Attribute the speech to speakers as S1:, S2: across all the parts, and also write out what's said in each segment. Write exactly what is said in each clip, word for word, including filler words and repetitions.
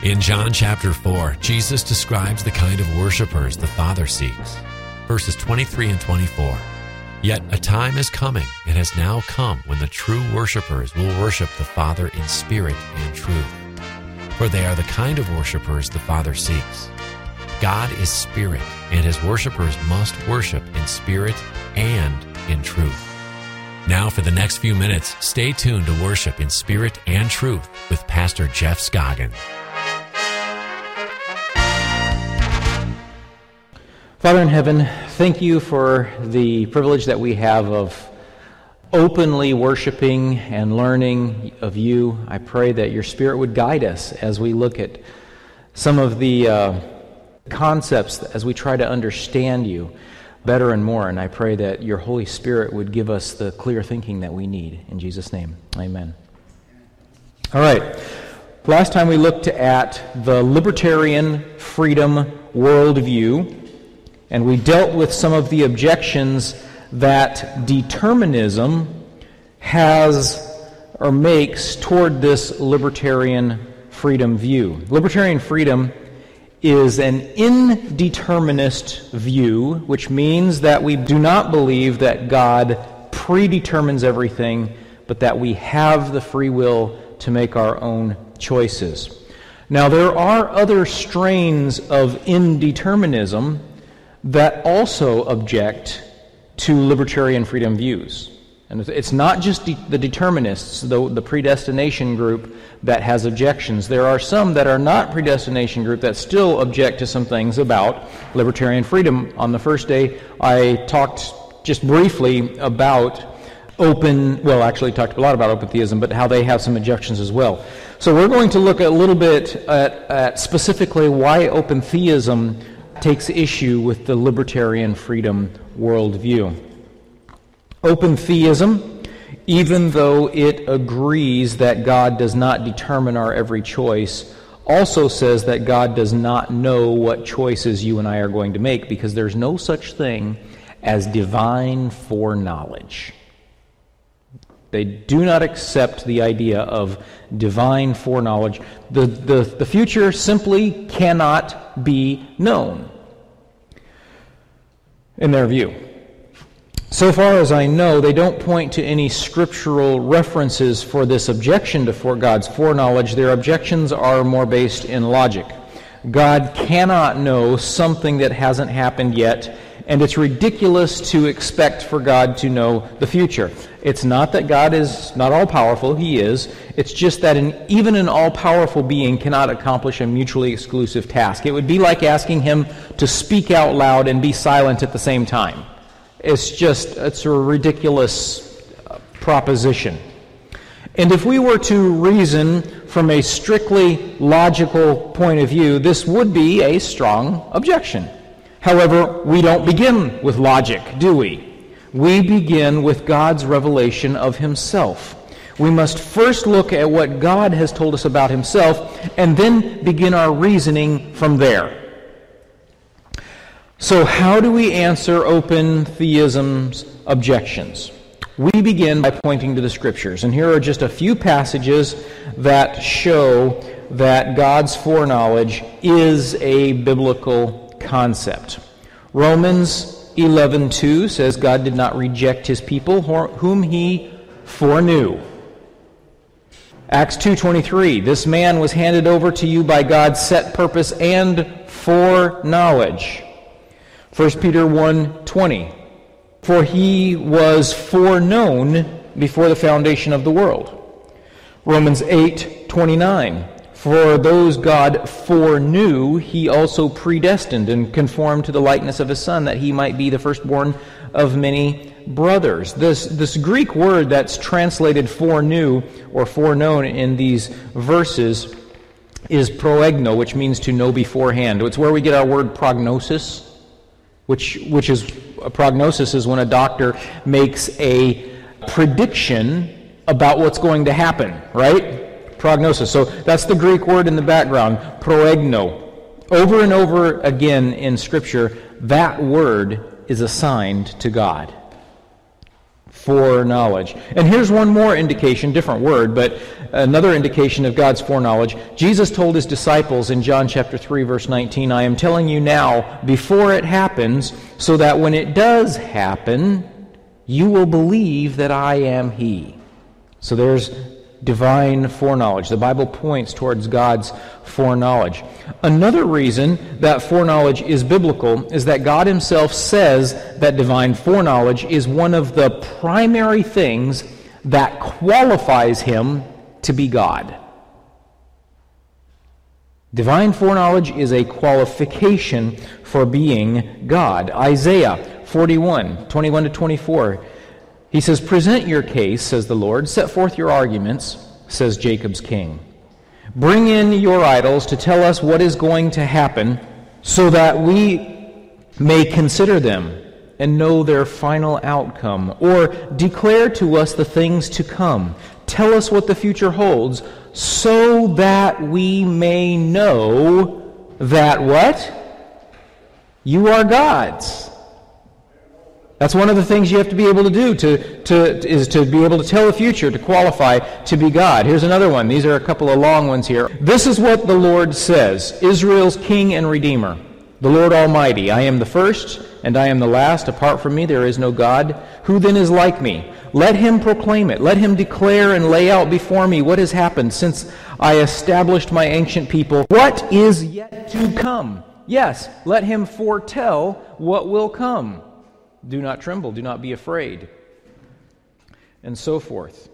S1: In John chapter four, Jesus describes the kind of worshipers the Father seeks. Verses twenty-three and twenty-four. Yet a time is coming, and has now come, when the true worshipers will worship the Father in spirit and truth. For they are the kind of worshipers the Father seeks. God is spirit, and his worshipers must worship in spirit and in truth. Now for the next few minutes, stay tuned to Worship in Spirit and Truth with Pastor Jeff Scoggin.
S2: Father in heaven, thank you for the privilege that we have of openly worshiping and learning of you. I pray that your Spirit would guide us as we look at some of the uh, concepts as we try to understand you better and more. And I pray that your Holy Spirit would give us the clear thinking that we need. In Jesus' name, amen. All right. Last time we looked at the libertarian freedom worldview, and we dealt with some of the objections that determinism has or makes toward this libertarian freedom view. Libertarian freedom is an indeterminist view, which means that we do not believe that God predetermines everything, but that we have the free will to make our own choices. Now, there are other strains of indeterminism that also object to libertarian freedom views. And it's not just de- the determinists, the, the predestination group, that has objections. There are some that are not predestination group that still object to some things about libertarian freedom. On the first day, I talked just briefly about open, well, actually talked a lot about open theism, but how they have some objections as well. So we're going to look a little bit at, at specifically why open theism takes issue with the libertarian freedom worldview. Open theism, even though it agrees that God does not determine our every choice, also says that God does not know what choices you and I are going to make, because there's no such thing as divine foreknowledge. They do not accept the idea of divine foreknowledge. The, the, the future simply cannot be known, in their view. So far as I know, they don't point to any scriptural references for this objection to for God's foreknowledge. Their objections are more based in logic. God cannot know something that hasn't happened yet, and it's ridiculous to expect for God to know the future. It's not that God is not all-powerful, he is. It's just that an, even an all-powerful being cannot accomplish a mutually exclusive task. It would be like asking him to speak out loud and be silent at the same time. It's just, it's a ridiculous proposition. And if we were to reason from a strictly logical point of view, this would be a strong objection. However, we don't begin with logic, do we? We begin with God's revelation of himself. We must first look at what God has told us about himself, and then begin our reasoning from there. So how do we answer open theism's objections? We begin by pointing to the Scriptures, and here are just a few passages that show that God's foreknowledge is a biblical concept. Romans eleven two says God did not reject his people whom he foreknew. Acts two twenty-three, this man was handed over to you by God's set purpose and foreknowledge. First Peter one twenty, for he was foreknown before the foundation of the world. Romans eight twenty-nine, for those God foreknew, he also predestined and conformed to the likeness of his Son, that he might be the firstborn of many brothers. This, this Greek word that's translated foreknew or foreknown in these verses is proegno, which means to know beforehand. It's where we get our word prognosis, which which is a prognosis is when a doctor makes a prediction about what's going to happen, right? Prognosis. So that's the Greek word in the background, proegno. Over and over again in Scripture, that word is assigned to God. foreknowledge. And here's one more indication, different word, but another indication of God's foreknowledge. Jesus told his disciples in John chapter three, verse nineteen, I am telling you now before it happens, so that when it does happen, you will believe that I am he. So there's divine foreknowledge. The Bible points towards God's foreknowledge. Another reason that foreknowledge is biblical is that God himself says that divine foreknowledge is one of the primary things that qualifies him to be God. Divine foreknowledge is a qualification for being God. Isaiah forty-one, twenty-one to twenty-four. He says, present your case, says the Lord. Set forth your arguments, says Jacob's king. Bring in your idols to tell us what is going to happen, so that we may consider them and know their final outcome. Or declare to us the things to come. Tell us what the future holds, so that we may know that what? You are God's. That's one of the things you have to be able to do, to, to, is to be able to tell the future, to qualify to be God. Here's another one. These are a couple of long ones here. This is what the Lord says, Israel's King and Redeemer, the Lord Almighty. I am the first, and I am the last. Apart from me there is no God. Who then is like me? Let him proclaim it. Let him declare and lay out before me what has happened since I established my ancient people. What is yet to come? Yes, let him foretell what will come. Do not tremble, do not be afraid, and so forth.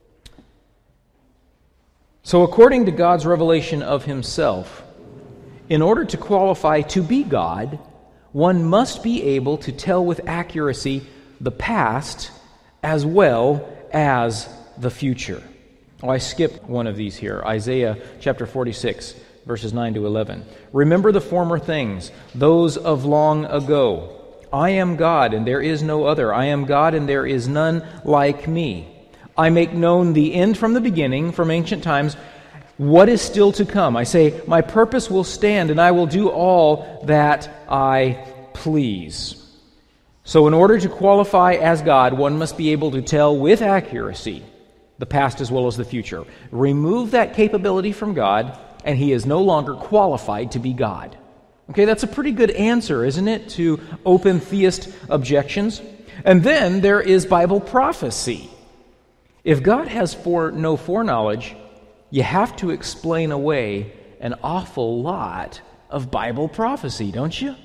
S2: So according to God's revelation of himself, in order to qualify to be God, one must be able to tell with accuracy the past as well as the future. Oh, I skipped one of these here. Isaiah chapter forty-six, verses nine to eleven. Remember the former things, those of long ago. I am God, and there is no other. I am God, and there is none like me. I make known the end from the beginning, from ancient times, what is still to come. I say, my purpose will stand, and I will do all that I please. So in order to qualify as God, one must be able to tell with accuracy the past as well as the future. Remove that capability from God, and he is no longer qualified to be God. Okay, that's a pretty good answer, isn't it, to open theist objections? And then there is Bible prophecy. If God has fore, no foreknowledge, you have to explain away an awful lot of Bible prophecy, don't you?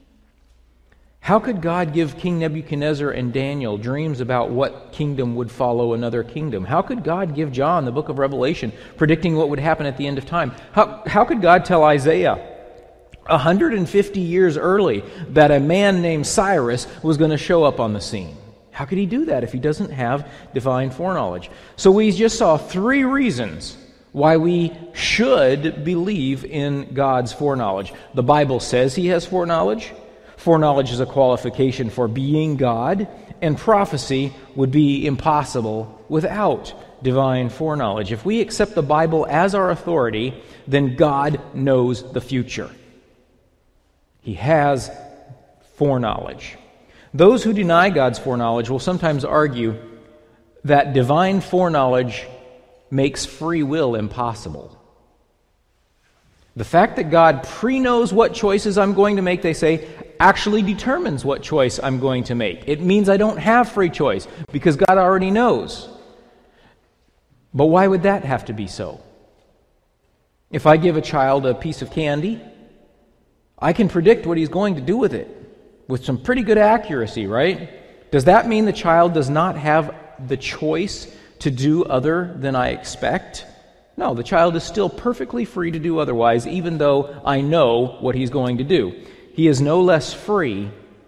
S2: How could God give King Nebuchadnezzar and Daniel dreams about what kingdom would follow another kingdom? How could God give John the book of Revelation predicting what would happen at the end of time? How, how could God tell Isaiah one hundred fifty years early that a man named Cyrus was going to show up on the scene? How could he do that if he doesn't have divine foreknowledge? So we just saw three reasons why we should believe in God's foreknowledge. The Bible says he has foreknowledge. Foreknowledge is a qualification for being God, and prophecy would be impossible without divine foreknowledge. If we accept the Bible as our authority, then God knows the future. He has foreknowledge. Those who deny God's foreknowledge will sometimes argue that divine foreknowledge makes free will impossible. The fact that God pre-knows what choices I'm going to make, they say, actually determines what choice I'm going to make. It means I don't have free choice because God already knows. But why would that have to be so? If I give a child a piece of candy, I can predict what he's going to do with it with some pretty good accuracy, right? Does that mean the child does not have the choice to do other than I expect? No, the child is still perfectly free to do otherwise, even though I know what he's going to do. He is no less free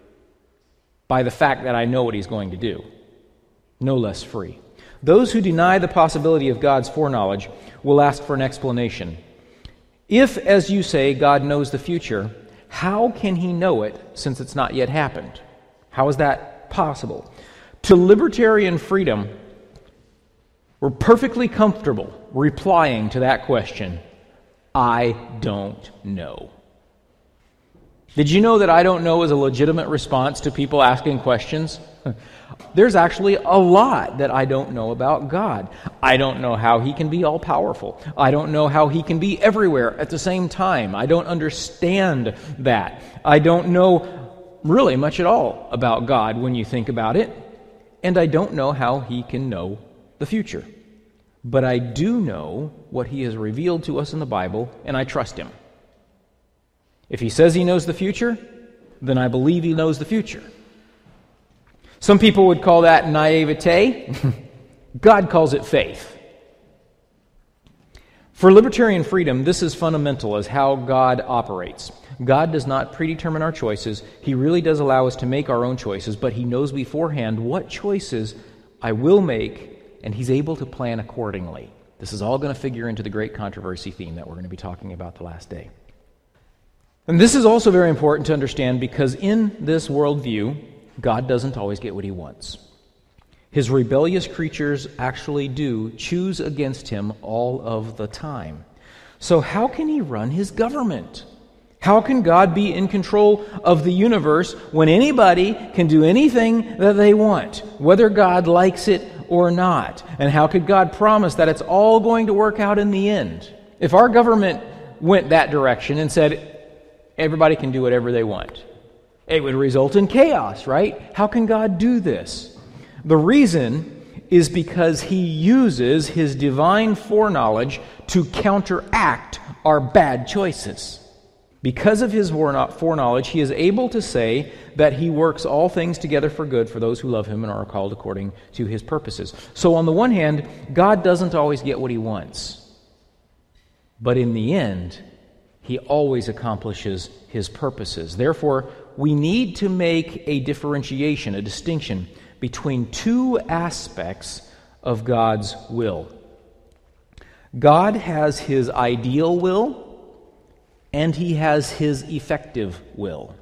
S2: by the fact that I know what he's going to do. No less free. Those who deny the possibility of God's foreknowledge will ask for an explanation. If, as you say, God knows the future, how can he know it since it's not yet happened? How is that possible? To libertarian freedom, we're perfectly comfortable replying to that question, I don't know. Did you know that I don't know is a legitimate response to people asking questions? There's actually a lot that I don't know about God. I don't know how He can be all-powerful. I don't know how He can be everywhere at the same time. I don't understand that. I don't know really much at all about God when you think about it. And I don't know how He can know the future. But I do know what He has revealed to us in the Bible, and I trust Him. If He says He knows the future, then I believe He knows the future. Some people would call that naivete. God calls it faith. For libertarian freedom, this is fundamental as how God operates. God does not predetermine our choices. He really does allow us to make our own choices, but He knows beforehand what choices I will make, and He's able to plan accordingly. This is all going to figure into the great controversy theme that we're going to be talking about the last day. And this is also very important to understand because in this worldview, God doesn't always get what He wants. His rebellious creatures actually do choose against Him all of the time. So how can He run His government? How can God be in control of the universe when anybody can do anything that they want, whether God likes it or not? And how could God promise that it's all going to work out in the end? If our government went that direction and said, everybody can do whatever they want, it would result in chaos, right? How can God do this? The reason is because He uses His divine foreknowledge to counteract our bad choices. Because of His foreknowledge, He is able to say that He works all things together for good for those who love Him and are called according to His purposes. So on the one hand, God doesn't always get what He wants. But in the end, He always accomplishes His purposes. Therefore, we need to make a differentiation, a distinction between two aspects of God's will. God has His ideal will, and He has His effective will.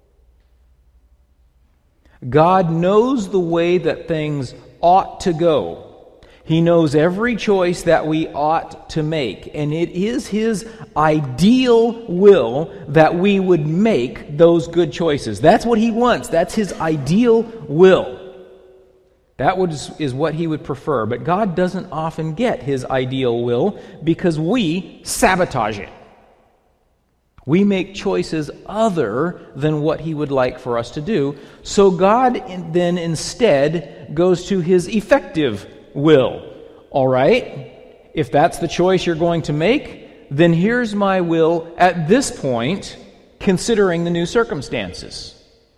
S2: God knows the way that things ought to go. He knows every choice that we ought to make, and it is His ideal will that we would make those good choices. That's what He wants. That's His ideal will. That was, is what He would prefer. But God doesn't often get His ideal will because we sabotage it. We make choices other than what He would like for us to do. So God then instead goes to His effective will. All right, if that's the choice you're going to make, then here's my will at this point, considering the new circumstances.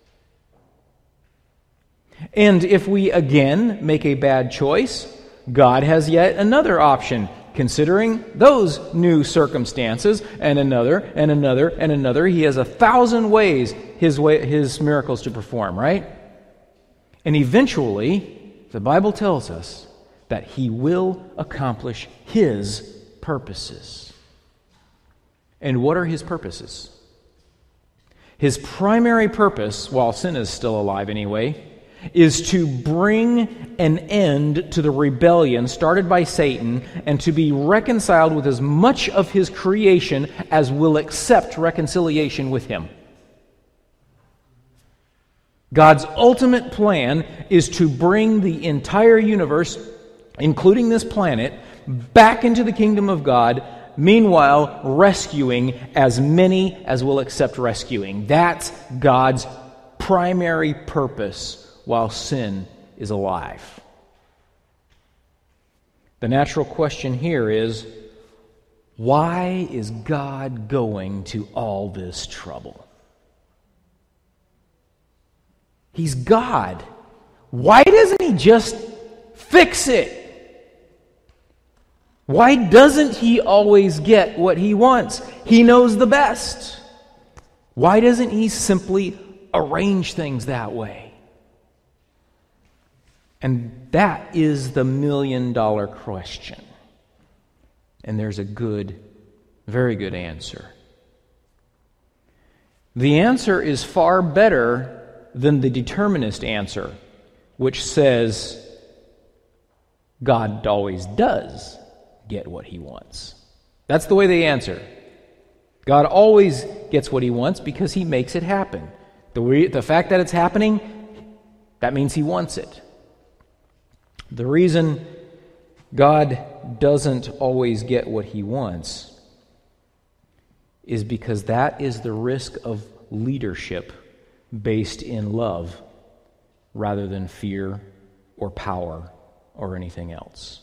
S2: And if we again make a bad choice, God has yet another option, considering those new circumstances, and another, and another, and another. He has a thousand ways his way, his miracles to perform, right? And eventually, the Bible tells us that He will accomplish His purposes. And what are His purposes? His primary purpose, while sin is still alive anyway, is to bring an end to the rebellion started by Satan and to be reconciled with as much of His creation as will accept reconciliation with Him. God's ultimate plan is to bring the entire universe, including this planet, back into the kingdom of God, meanwhile rescuing as many as will accept rescuing. That's God's primary purpose while sin is alive. The natural question here is, why is God going to all this trouble? He's God. Why doesn't He just fix it? Why doesn't He always get what He wants? He knows the best. Why doesn't He simply arrange things that way? And that is the million dollar question. And there's a good, very good answer. The answer is far better than the determinist answer, which says God always does get what He wants. That's the way they answer. God always gets what He wants because He makes it happen. The, re- the fact that it's happening, That means he wants it. The reason God doesn't always get what he wants is because that is the risk of leadership based in love rather than fear or power or anything else.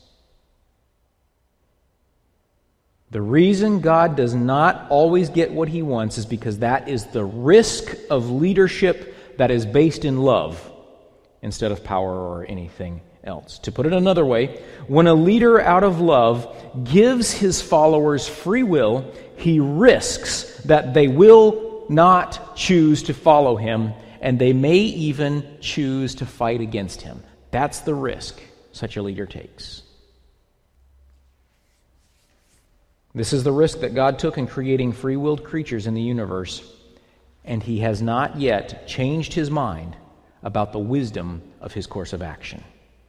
S2: The reason God does not always get what he wants is because that is the risk of leadership that is based in love instead of power or anything else. To put it another way, when a leader out of love gives his followers free will, he risks that they will not choose to follow him, and they may even choose to fight against him. That's the risk such a leader takes. This is the risk that God took in creating free-willed creatures in the universe, and he has not yet changed his mind about the wisdom of his course of action.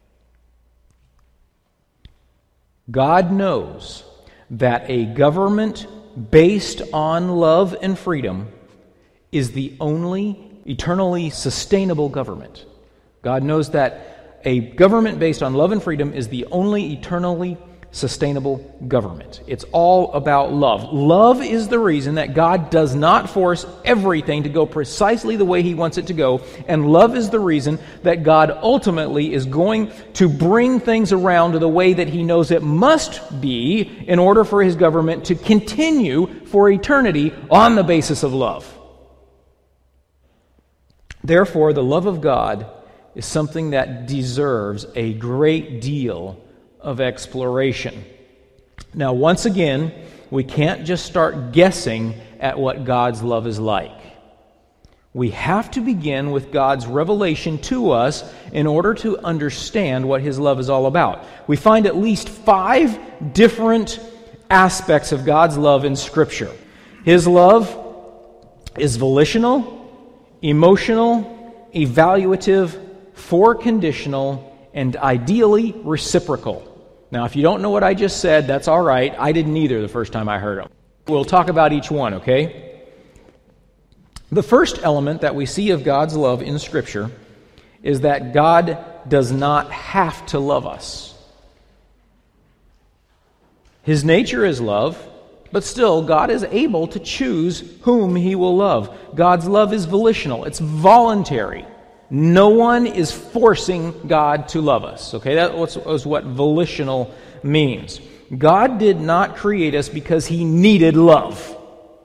S2: God knows that a government based on love and freedom is the only eternally sustainable government. God knows that a government based on love and freedom is the only eternally sustainable government. It's all about love. Love is the reason that God does not force everything to go precisely the way he wants it to go, and love is the reason that God ultimately is going to bring things around to the way that he knows it must be in order for his government to continue for eternity on the basis of love. Therefore, the love of God is something that deserves a great deal of exploration. Now, once again, we can't just start guessing at what God's love is like. We have to begin with God's revelation to us in order to understand what his love is all about. We find at least five different aspects of God's love in Scripture. His love is volitional, emotional, evaluative, foreconditional, and ideally reciprocal. Now, if you don't know what I just said, that's all right. I didn't either the first time I heard them. We'll talk about each one, okay? The first element that we see of God's love in Scripture is that God does not have to love us. His nature is love, but still, God is able to choose whom he will love. God's love is volitional. It's voluntary. No one is forcing God to love us. Okay, that was what volitional means. God did not create us because he needed love.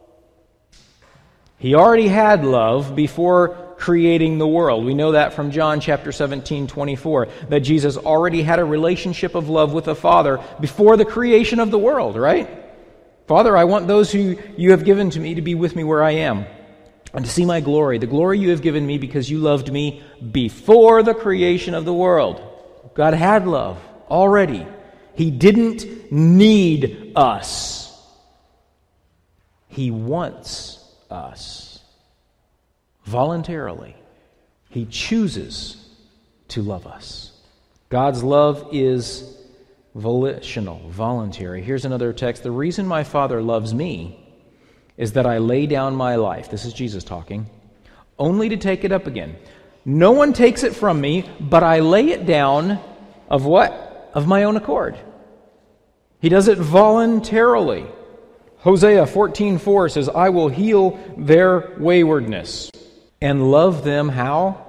S2: He already had love before creating the world. We know that from John chapter seventeen, twenty-four, that Jesus already had a relationship of love with the Father before the creation of the world, right? Father, I want those who you have given to me to be with me where I am, and to see my glory, the glory you have given me because you loved me before the creation of the world. God had love already. He didn't need us. He wants us. Voluntarily. He chooses to love us. God's love is volitional, voluntary. Here's another text. The reason my Father loves me is that I lay down my life, this is Jesus talking, only to take it up again. No one takes it from me, but I lay it down of what? Of my own accord. He does it voluntarily. Hosea fourteen four says, I will heal their waywardness and love them how?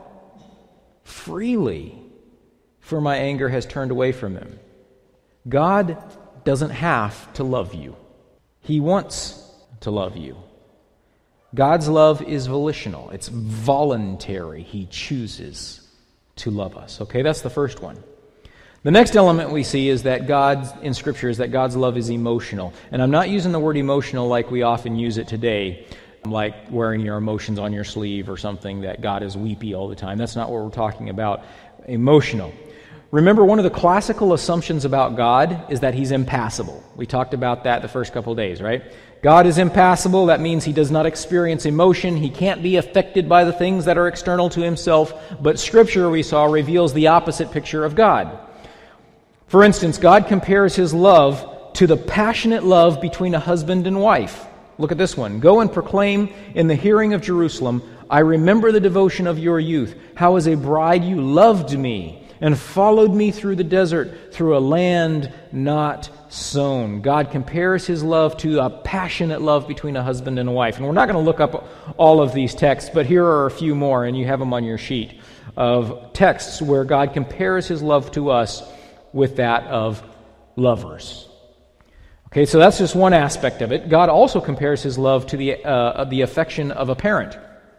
S2: Freely, for my anger has turned away from them. God doesn't have to love you. He wants to love you. God's love is volitional. It's voluntary. He chooses to love us. Okay, that's the first one. The next element we see is that God, in Scripture, is that God's love is emotional. And I'm not using the word emotional like we often use it today, like wearing your emotions on your sleeve or something, that God is weepy all the time. That's not what we're talking about. Emotional. Remember, one of the classical assumptions about God is that he's impassible. We talked about that the first couple of days, right? God is impassible. That means he does not experience emotion. He can't be affected by the things that are external to himself. But Scripture, we saw, reveals the opposite picture of God. For instance, God compares his love to the passionate love between a husband and wife. Look at this one. Go and proclaim in the hearing of Jerusalem, I remember the devotion of your youth, how as a bride you loved me and followed me through the desert, through a land not sown. God compares his love to a passionate love between a husband and a wife. And we're not going to look up all of these texts, but here are a few more, and you have them on your sheet, of texts where God compares his love to us with that of lovers. Okay, so that's just one aspect of it. God also compares his love to the uh, the affection of a parent.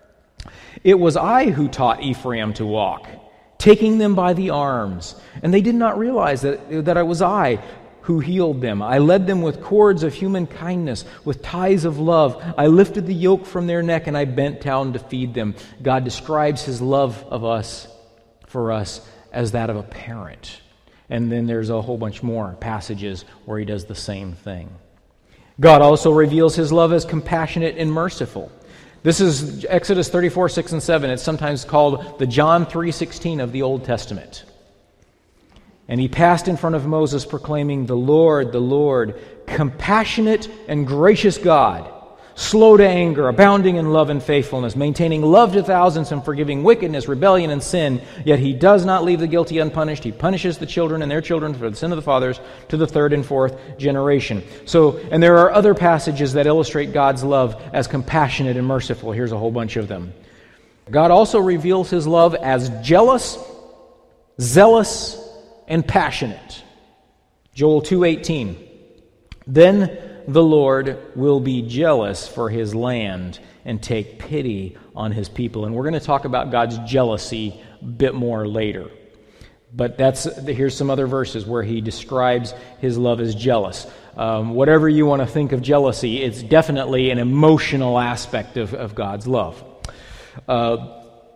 S2: It was I who taught Ephraim to walk, taking them by the arms, and they did not realize that, that it was I who healed them. I led them with cords of human kindness, with ties of love. I lifted the yoke from their neck, and I bent down to feed them. God describes his love of us, for us, as that of a parent. And then there's a whole bunch more passages where he does the same thing. God also reveals his love as compassionate and merciful. This is Exodus thirty-four, six and seven. It's sometimes called the John three sixteen of the Old Testament. And he passed in front of Moses proclaiming, "The Lord, the Lord, compassionate and gracious God, slow to anger, abounding in love and faithfulness, maintaining love to thousands and forgiving wickedness, rebellion, and sin. Yet he does not leave the guilty unpunished. He punishes the children and their children for the sin of the fathers to the third and fourth generation." So, and there are other passages that illustrate God's love as compassionate and merciful. Here's a whole bunch of them. God also reveals his love as jealous, zealous, and passionate. Joel two eighteen. Then the Lord will be jealous for his land and take pity on his people. And we're going to talk about God's jealousy a bit more later. But that's here's some other verses where he describes his love as jealous. Um, whatever you want to think of jealousy, it's definitely an emotional aspect of, of God's love. Uh,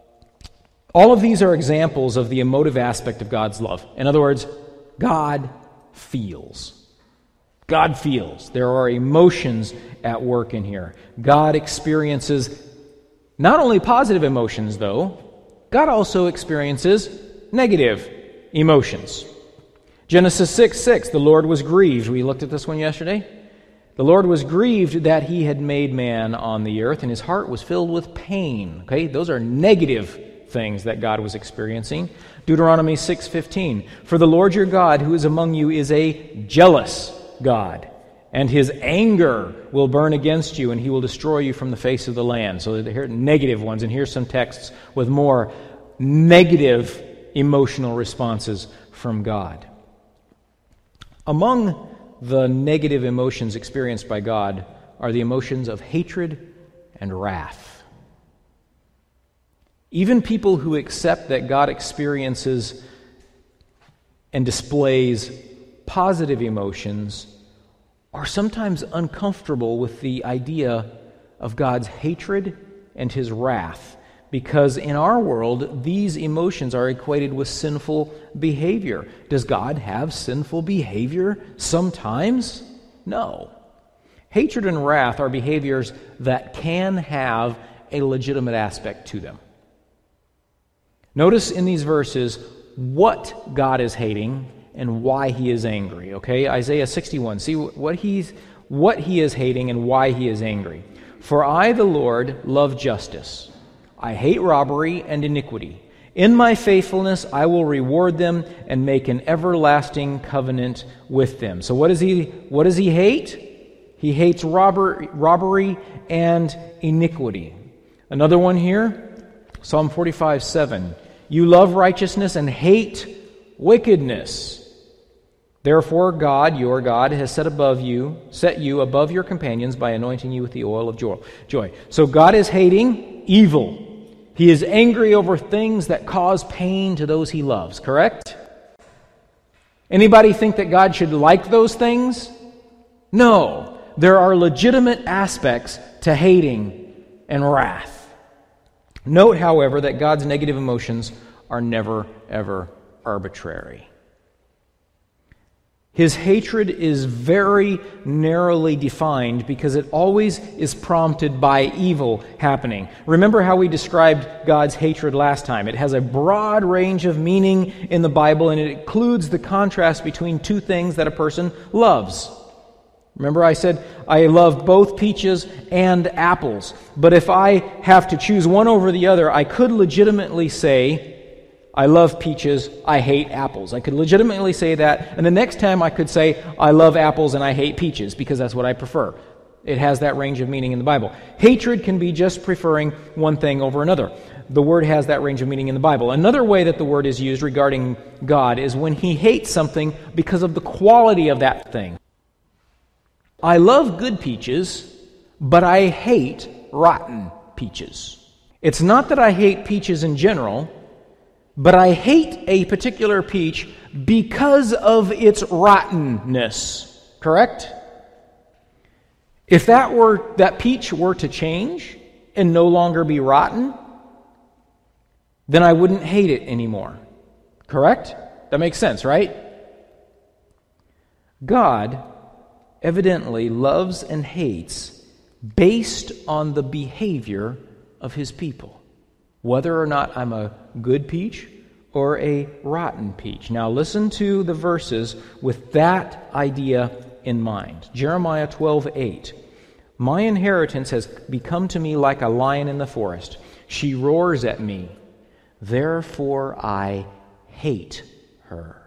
S2: all of these are examples of the emotive aspect of God's love. In other words, God feels. God feels. There are emotions at work in here. God experiences not only positive emotions, though, God also experiences negative emotions. Genesis six six, the Lord was grieved. We looked at this one yesterday. The Lord was grieved that he had made man on the earth, and his heart was filled with pain. Okay, those are negative things that God was experiencing. Deuteronomy six fifteen, for the Lord your God who is among you is a jealous God, and his anger will burn against you, and he will destroy you from the face of the land. So here are negative ones, and here's some texts with more negative emotional responses from God. Among the negative emotions experienced by God are the emotions of hatred and wrath. Even people who accept that God experiences and displays positive emotions are sometimes uncomfortable with the idea of God's hatred and his wrath, because in our world, these emotions are equated with sinful behavior. Does God have sinful behavior sometimes? No. Hatred and wrath are behaviors that can have a legitimate aspect to them. Notice in these verses what God is hating and why he is angry. Okay, Isaiah sixty-one. See what he's what he is hating and why he is angry. For I, the Lord, love justice. I hate robbery and iniquity. In my faithfulness I will reward them and make an everlasting covenant with them. So what does he what does he hate? He hates robber, robbery and iniquity. Another one here, Psalm forty-five seven. You love righteousness and hate wickedness. Therefore God, your God, has set above you, set you above your companions by anointing you with the oil of joy. So God is hating evil. He is angry over things that cause pain to those he loves, correct? Anybody think that God should like those things? No. There are legitimate aspects to hating and wrath. Note, however, that God's negative emotions are never, ever arbitrary. His hatred is very narrowly defined because it always is prompted by evil happening. Remember how we described God's hatred last time. It has a broad range of meaning in the Bible, and it includes the contrast between two things that a person loves. Remember I said I love both peaches and apples. But if I have to choose one over the other, I could legitimately say, I love peaches, I hate apples. I could legitimately say that, and the next time I could say, I love apples and I hate peaches, because that's what I prefer. It has that range of meaning in the Bible. Hatred can be just preferring one thing over another. The word has that range of meaning in the Bible. Another way that the word is used regarding God is when he hates something because of the quality of that thing. I love good peaches, but I hate rotten peaches. It's not that I hate peaches in general, but I hate a particular peach because of its rottenness. Correct? If that were that peach were to change and no longer be rotten, then I wouldn't hate it anymore. Correct? That makes sense, right? God evidently loves and hates based on the behavior of his people, whether or not I'm a good peach or a rotten peach. Now listen to the verses with that idea in mind. Jeremiah twelve eight. My inheritance has become to me like a lion in the forest. She roars at me. Therefore I hate her.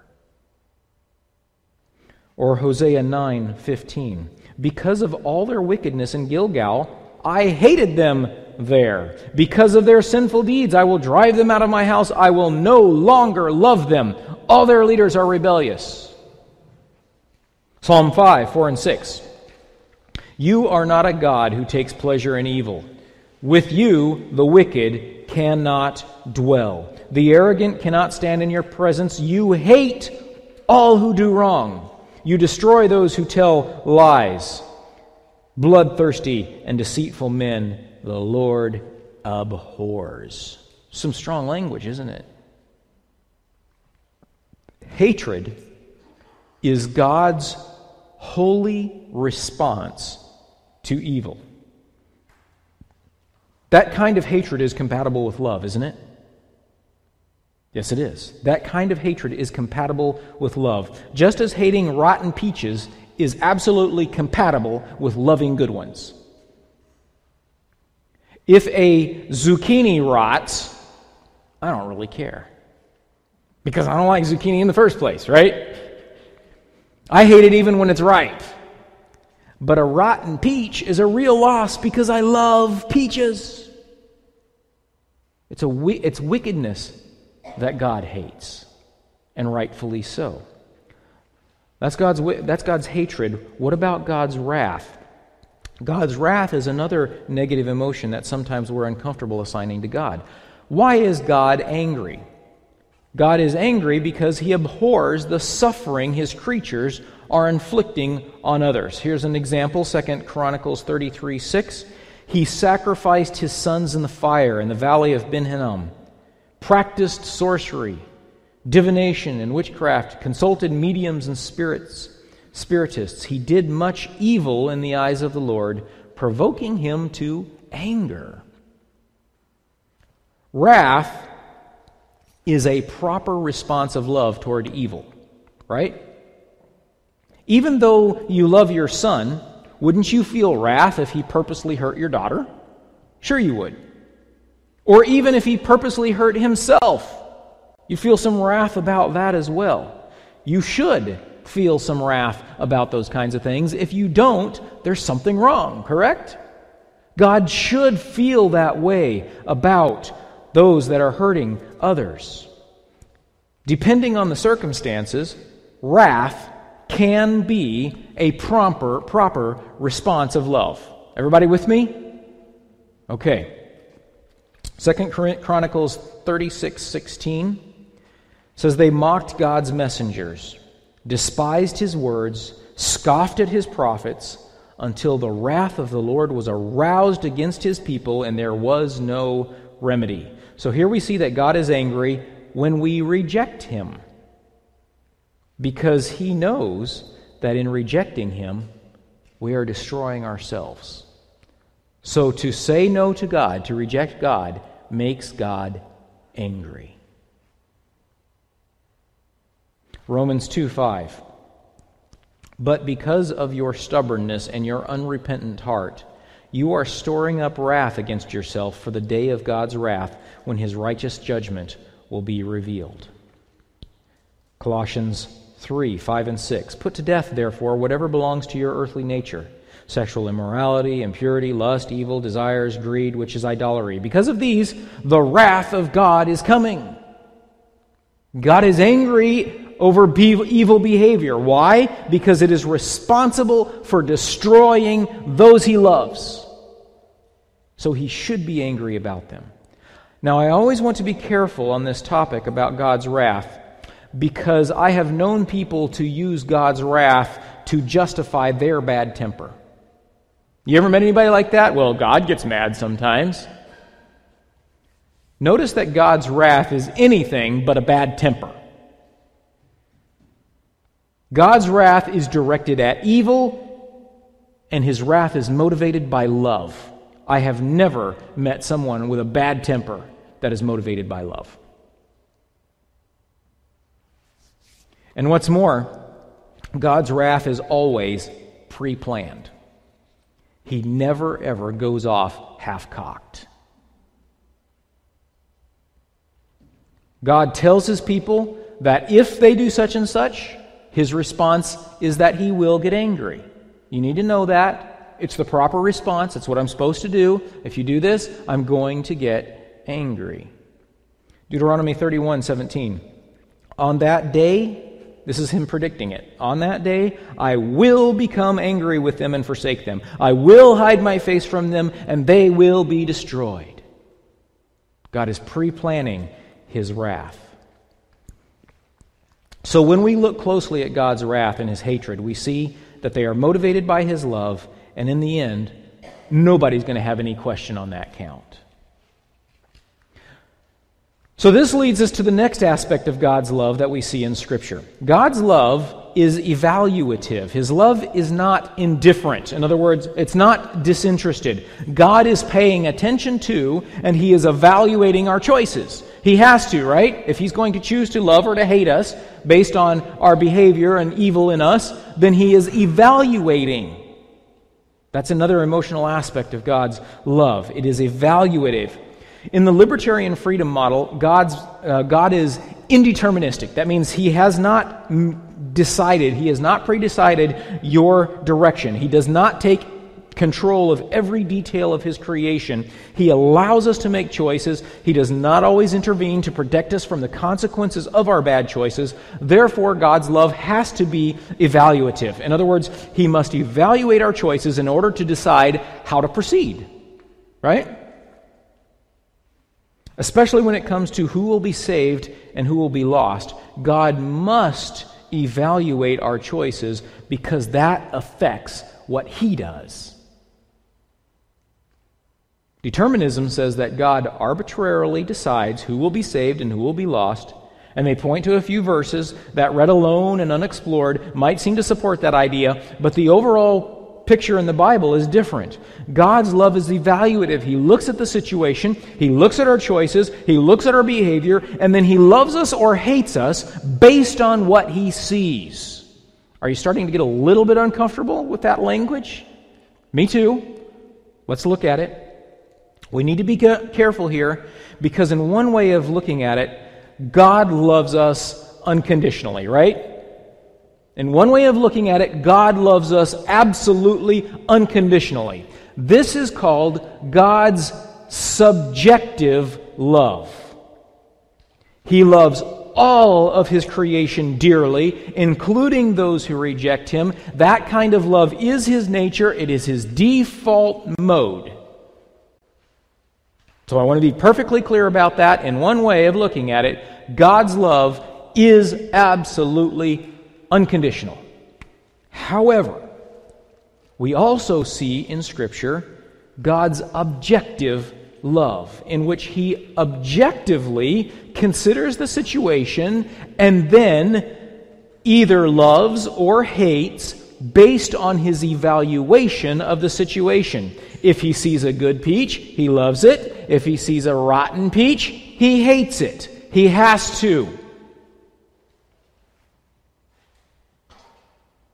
S2: Or Hosea nine fifteen. Because of all their wickedness in Gilgal, I hated them there. Because of their sinful deeds, I will drive them out of my house. I will no longer love them. All their leaders are rebellious. Psalm five, four and six. You are not a God who takes pleasure in evil. With you, the wicked cannot dwell. The arrogant cannot stand in your presence. You hate all who do wrong. You destroy those who tell lies. Bloodthirsty and deceitful men, the Lord abhors. Some strong language, isn't it? Hatred is God's holy response to evil. That kind of hatred is compatible with love, isn't it? Yes, it is. That kind of hatred is compatible with love. Just as hating rotten peaches is absolutely compatible with loving good ones. If a zucchini rots, I don't really care. Because I don't like zucchini in the first place, right? I hate it even when it's ripe. But a rotten peach is a real loss because I love peaches. It's a it's wickedness that God hates, and rightfully so. That's God's that's God's hatred. What about God's wrath? God's wrath is another negative emotion that sometimes we're uncomfortable assigning to God. Why is God angry? God is angry because he abhors the suffering his creatures are inflicting on others. Here's an example, Second Chronicles thirty-three six. He sacrificed his sons in the fire in the valley of Ben Hinnom, practiced sorcery, divination and witchcraft, consulted mediums and spirits, spiritists. He did much evil in the eyes of the Lord, provoking him to anger. Wrath is a proper response of love toward evil, right? Even though you love your son, wouldn't you feel wrath if he purposely hurt your daughter? Sure you would. Or even if he purposely hurt himself, you feel some wrath about that as well. You should feel some wrath about those kinds of things. If you don't, there's something wrong, correct? God should feel that way about those that are hurting others. Depending on the circumstances, wrath can be a proper, proper response of love. Everybody with me? Okay. Second Chronicles thirty-six sixteen says, they mocked God's messengers, despised his words, scoffed at his prophets, until the wrath of the Lord was aroused against his people, and there was no remedy. So here we see that God is angry when we reject him, because he knows that in rejecting him, we are destroying ourselves. So to say no to God, to reject God, makes God angry. Romans two five. But because of your stubbornness and your unrepentant heart, you are storing up wrath against yourself for the day of God's wrath, when his righteous judgment will be revealed. Colossians three, five, and six. Put to death, therefore, whatever belongs to your earthly nature: sexual immorality, impurity, lust, evil desires, greed, which is idolatry. Because of these, the wrath of God is coming. God is angry over evil behavior. Why? Because it is responsible for destroying those he loves. So he should be angry about them. Now, I always want to be careful on this topic about God's wrath, because I have known people to use God's wrath to justify their bad temper. You ever met anybody like that? Well, God gets mad sometimes. Notice that God's wrath is anything but a bad temper. God's wrath is directed at evil, and his wrath is motivated by love. I have never met someone with a bad temper that is motivated by love. And what's more, God's wrath is always pre-planned. He never, ever goes off half-cocked. God tells his people that if they do such and such, his response is that he will get angry. You need to know that. It's the proper response. It's what I'm supposed to do. If you do this, I'm going to get angry. Deuteronomy thirty-one, seventeen. On that day, this is him predicting it. On that day, I will become angry with them and forsake them. I will hide my face from them, and they will be destroyed. God is pre-planning his wrath. So when we look closely at God's wrath and his hatred, we see that they are motivated by his love, and in the end, nobody's going to have any question on that count. So this leads us to the next aspect of God's love that we see in Scripture. God's love is evaluative. His love is not indifferent. In other words, it's not disinterested. God is paying attention to, and he is evaluating our choices. He has to, right? If he's going to choose to love or to hate us based on our behavior and evil in us, then he is evaluating. That's another emotional aspect of God's love. It is evaluative. In the libertarian freedom model, God's, uh, God is indeterministic. That means he has not m- decided, he has not pre-decided your direction. He does not take control of every detail of his creation. He allows us to make choices. He does not always intervene to protect us from the consequences of our bad choices. Therefore, God's love has to be evaluative. In other words, he must evaluate our choices in order to decide how to proceed. Right? Especially when it comes to who will be saved and who will be lost, God must evaluate our choices because that affects what he does. Determinism says that God arbitrarily decides who will be saved and who will be lost, and they point to a few verses that, read alone and unexplored, might seem to support that idea, but the overall picture in the Bible is different. God's love is evaluative. He looks at the situation, he looks at our choices, he looks at our behavior, and then he loves us or hates us based on what he sees. Are you starting to get a little bit uncomfortable with that language? Me too. Let's look at it. We need to be careful here because in one way of looking at it, God loves us unconditionally, right? In one way of looking at it, God loves us absolutely unconditionally. This is called God's subjective love. He loves all of his creation dearly, including those who reject him. That kind of love is his nature. It is his default mode. So I want to be perfectly clear about that. In one way of looking at it, God's love is absolutely unconditional. However, we also see in Scripture God's objective love, in which he objectively considers the situation and then either loves or hates based on his evaluation of the situation. If he sees a good peach, he loves it. If he sees a rotten peach, he hates it. He has to.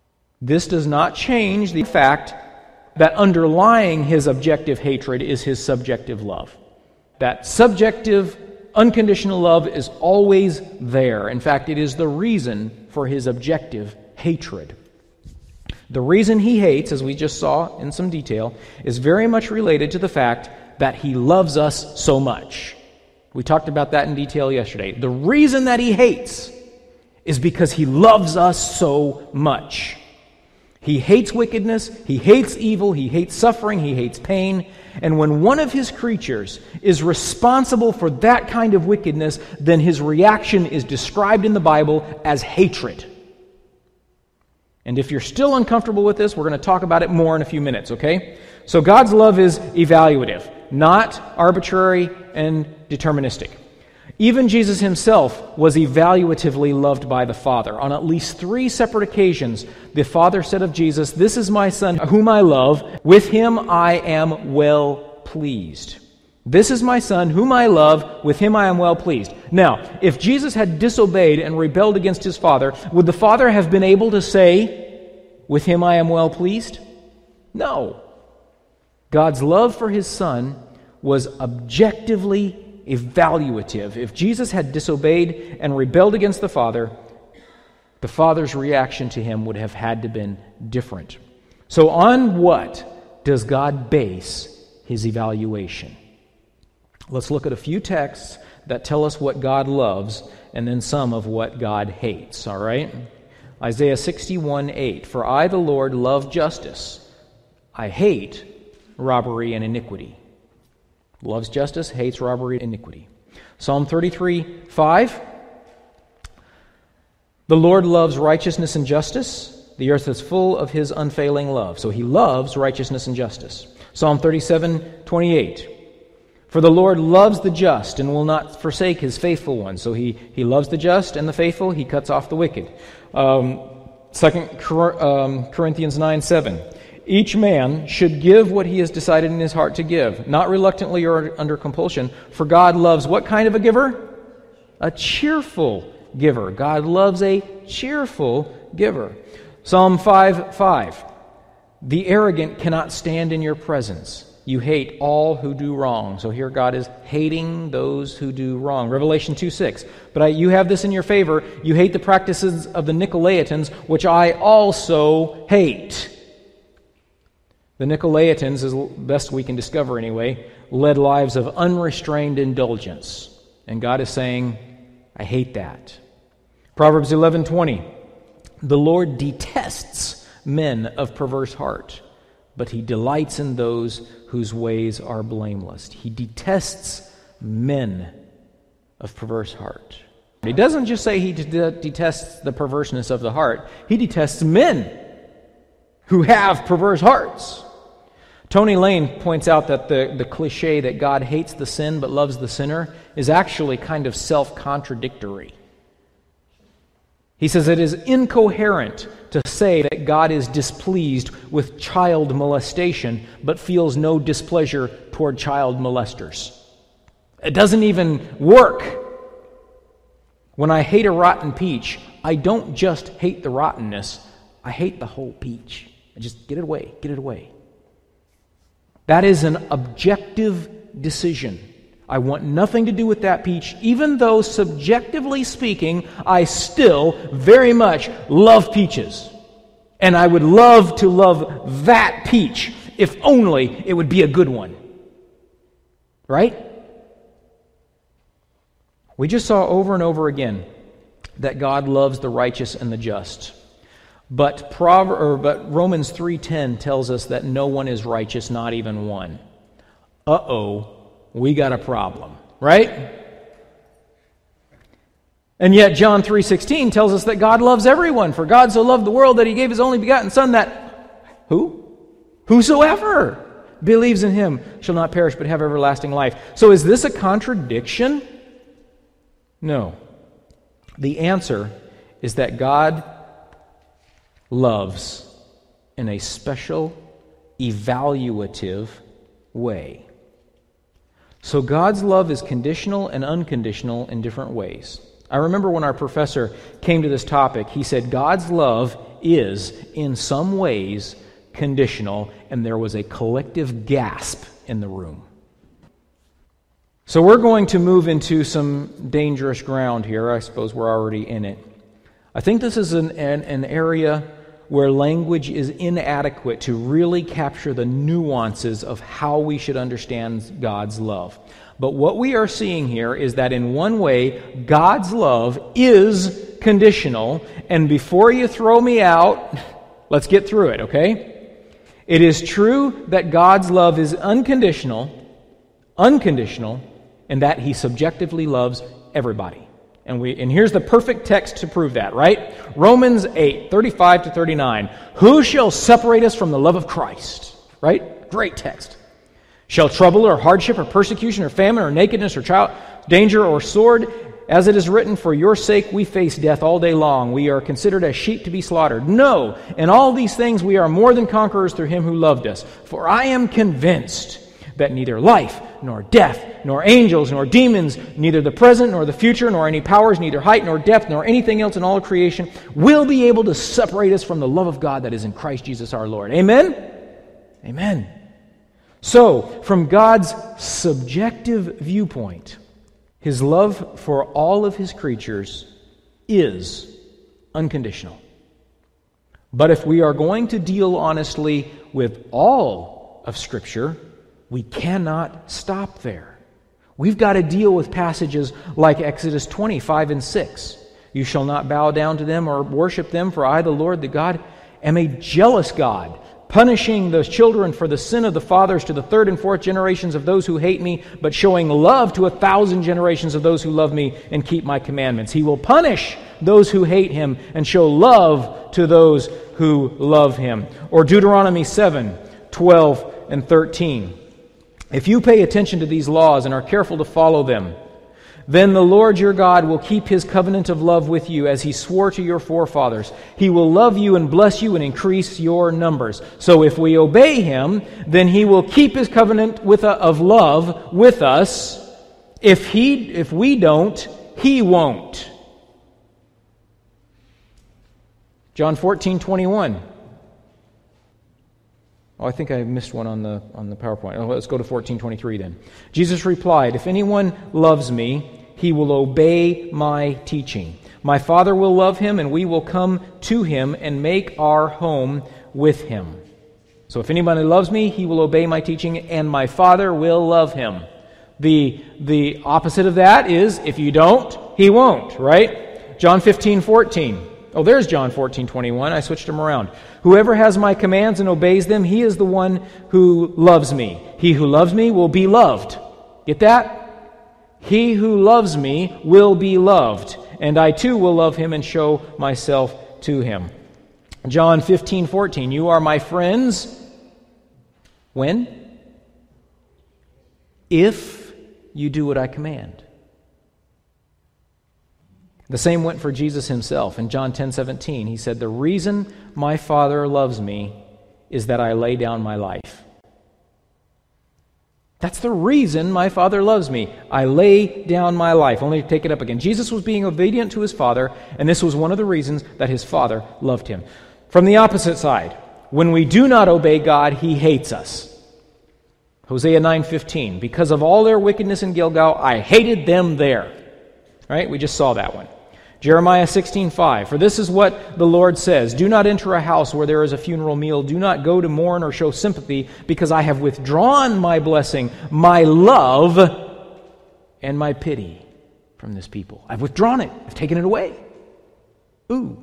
S2: This does not change the fact that underlying his objective hatred is his subjective love. That subjective, unconditional love is always there. In fact, it is the reason for his objective hatred. The reason he hates, as we just saw in some detail, is very much related to the fact that he loves us so much. We talked about that in detail yesterday. The reason that he hates is because he loves us so much. He hates wickedness, he hates evil, he hates suffering, he hates pain. And when one of his creatures is responsible for that kind of wickedness, then his reaction is described in the Bible as hatred. And if you're still uncomfortable with this, we're going to talk about it more in a few minutes, okay? So God's love is evaluative, not arbitrary and deterministic. Even Jesus himself was evaluatively loved by the Father. On at least three separate occasions, the Father said of Jesus, "This is my Son, whom I love. With him I am well pleased." This is my Son, whom I love. With him I am well pleased. Now, if Jesus had disobeyed and rebelled against his Father, would the Father have been able to say, "With him I am well pleased"? No. God's love for his Son was objectively evaluative. If Jesus had disobeyed and rebelled against the Father, the Father's reaction to him would have had to have been different. So on what does God base his evaluation? Let's look at a few texts that tell us what God loves and then some of what God hates, all right? Isaiah sixty-one eight, "For I, the Lord, love justice. I hate robbery and iniquity." Loves justice, hates robbery and iniquity. Psalm thirty-three five, "The Lord loves righteousness and justice. The earth is full of his unfailing love." So he loves righteousness and justice. Psalm thirty-seven twenty-eight, "For the Lord loves the just and will not forsake his faithful ones." So he, he loves the just and the faithful. He cuts off the wicked. Um, Second um, Corinthians nine seven, "Each man should give what he has decided in his heart to give, not reluctantly or under compulsion, for God loves" what kind of a giver? A cheerful giver. God loves a cheerful giver. Psalm five five, "The arrogant cannot stand in your presence. You hate all who do wrong." So here God is hating those who do wrong. Revelation two six, "But I, you have this in your favor. You hate the practices of the Nicolaitans, which I also hate." The Nicolaitans, as best we can discover anyway, led lives of unrestrained indulgence. And God is saying, I hate that. Proverbs eleven twenty, "The Lord detests men of perverse heart, but he delights in those whose ways are blameless." He detests men of perverse heart. He doesn't just say he detests the perverseness of the heart. He detests men who have perverse hearts. Tony Lane points out that the, the cliche that God hates the sin but loves the sinner is actually kind of self-contradictory. He says it is incoherent to say that God is displeased with child molestation but feels no displeasure toward child molesters. It doesn't even work. When I hate a rotten peach, I don't just hate the rottenness, I hate the whole peach. I just get it away, get it away. That is an objective decision. I want nothing to do with that peach, even though subjectively speaking, I still very much love peaches. And I would love to love that peach, if only it would be a good one. Right? We just saw over and over again that God loves the righteous and the just. But, Prover- or, but Romans three ten tells us that no one is righteous, not even one. Uh-oh, we got a problem, right? And yet John three sixteen tells us that God loves everyone. For God so loved the world that he gave his only begotten Son, that who? Whosoever believes in him shall not perish but have everlasting life. So is this a contradiction? No. The answer is that God loves in a special, evaluative way. So God's love is conditional and unconditional in different ways. I remember when our professor came to this topic, he said, God's love is, in some ways, conditional, and there was a collective gasp in the room. So we're going to move into some dangerous ground here. I suppose we're already in it. I think this is an, an, an area where language is inadequate to really capture the nuances of how we should understand God's love. But what we are seeing here is that in one way, God's love is conditional, and before you throw me out, let's get through it, okay? It is true that God's love is unconditional, unconditional, and that He subjectively loves everybody. And we and here's the perfect text to prove that, right? Romans eight, thirty-five to thirty-nine. Who shall separate us from the love of Christ? Right? Great text. Shall trouble or hardship or persecution or famine or nakedness or child, danger or sword? As it is written, for your sake we face death all day long. We are considered as sheep to be slaughtered. No, in all these things we are more than conquerors through Him who loved us. For I am convinced that neither life, nor death, nor angels, nor demons, neither the present nor the future, nor any powers, neither height nor depth, nor anything else in all of creation will be able to separate us from the love of God that is in Christ Jesus our Lord. Amen? Amen. So, from God's subjective viewpoint, His love for all of His creatures is unconditional. But if we are going to deal honestly with all of Scripture, we cannot stop there. We've got to deal with passages like Exodus twenty, five and six. You shall not bow down to them or worship them, for I, the Lord, the God, am a jealous God, punishing those children for the sin of the fathers to the third and fourth generations of those who hate me, but showing love to a thousand generations of those who love me and keep my commandments. He will punish those who hate Him and show love to those who love Him. Or Deuteronomy seven, twelve and thirteen. If you pay attention to these laws and are careful to follow them, then the Lord your God will keep His covenant of love with you as He swore to your forefathers. He will love you and bless you and increase your numbers. So if we obey Him, then He will keep His covenant with a, of love with us. If he, if we don't, He won't. John fourteen twenty-one. Oh, I think I missed one on the on the PowerPoint. Oh, let's go to fourteen twenty-three then. Jesus replied, if anyone loves me, he will obey my teaching. My Father will love him, and we will come to him and make our home with him. So if anybody loves me, he will obey my teaching, and my Father will love him. The, the opposite of that is, if you don't, he won't, right? John fifteen fourteen. Oh, there's John fourteen twenty-one. I switched them around. Whoever has my commands and obeys them, he is the one who loves me. He who loves me will be loved. Get that? He who loves me will be loved, and I too will love him and show myself to him. John fifteen fourteen. You are my friends. When? If you do what I command. The same went for Jesus himself. In John ten seventeen, he said, the reason my Father loves me is that I lay down my life. That's the reason my Father loves me. I lay down my life. Only to take it up again. Jesus was being obedient to his Father, and this was one of the reasons that his Father loved him. From the opposite side, when we do not obey God, he hates us. Hosea nine fifteen, because of all their wickedness in Gilgal, I hated them there. Right? We just saw that one. Jeremiah sixteen five, for this is what the Lord says, do not enter a house where there is a funeral meal, do not go to mourn or show sympathy, because I have withdrawn my blessing, my love, and my pity from this people. I've withdrawn it. I've taken it away. Ooh.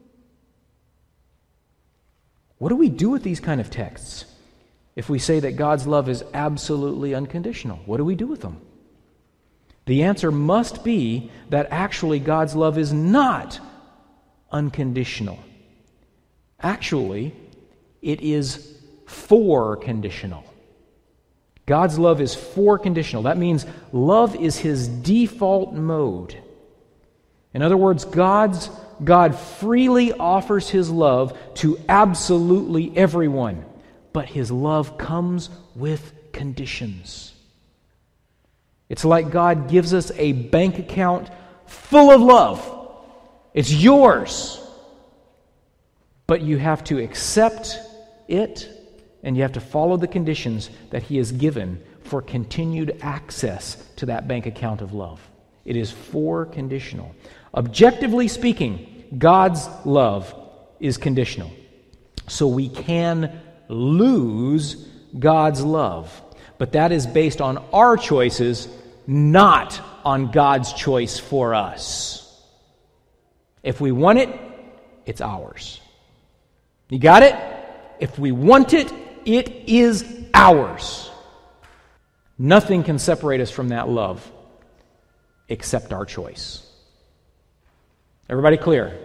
S2: What do we do with these kind of texts if we say that God's love is absolutely unconditional? What do we do with them? The answer must be that actually God's love is not unconditional. Actually, it is for-conditional. God's love is for-conditional. That means love is his default mode. In other words, God's God freely offers his love to absolutely everyone, but his love comes with conditions. It's like God gives us a bank account full of love. It's yours. But you have to accept it, and you have to follow the conditions that He has given for continued access to that bank account of love. It is for conditional. Objectively speaking, God's love is conditional. So we can lose God's love. But that is based on our choices, not on God's choice for us. If we want it, it's ours. You got it? If we want it, it is ours. Nothing can separate us from that love except our choice. Everybody clear?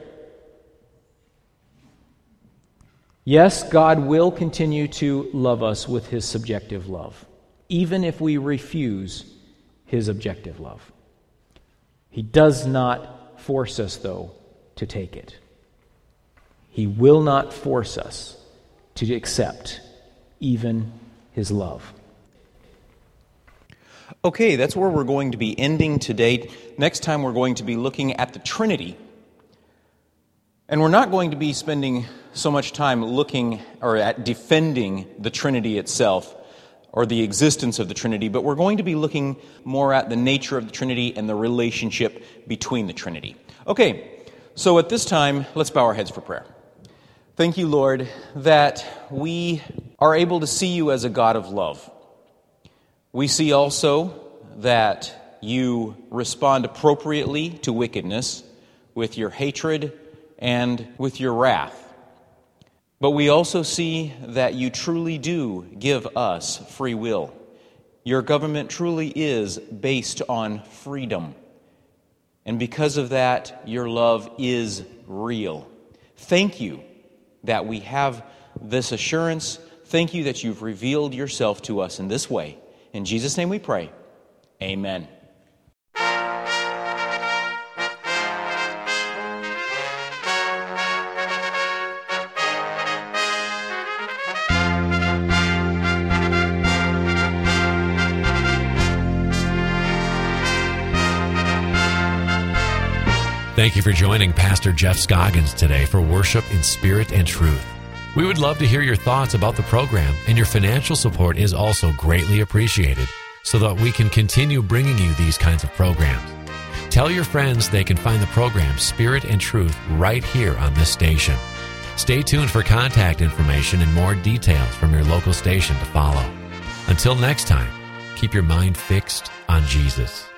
S2: Yes, God will continue to love us with His subjective love, even if we refuse His objective love. He does not force us, though, to take it. He will not force us to accept even His love.
S3: Okay, that's where we're going to be ending today. Next time we're going to be looking at the Trinity. And we're not going to be spending so much time looking or at defending the Trinity itself or the existence of the Trinity, but we're going to be looking more at the nature of the Trinity and the relationship between the Trinity. Okay, so at this time, let's bow our heads for prayer. Thank you, Lord, that we are able to see You as a God of love. We see also that You respond appropriately to wickedness with Your hatred and with Your wrath. But we also see that You truly do give us free will. Your government truly is based on freedom. And because of that, Your love is real. Thank You that we have this assurance. Thank You that You've revealed Yourself to us in this way. In Jesus' name we pray. Amen.
S1: Thank you for joining Pastor Jeff Scoggins today for Worship in Spirit and Truth. We would love to hear your thoughts about the program, and your financial support is also greatly appreciated so that we can continue bringing you these kinds of programs. Tell your friends they can find the program Spirit and Truth right here on this station. Stay tuned for contact information and more details from your local station to follow. Until next time, keep your mind fixed on Jesus.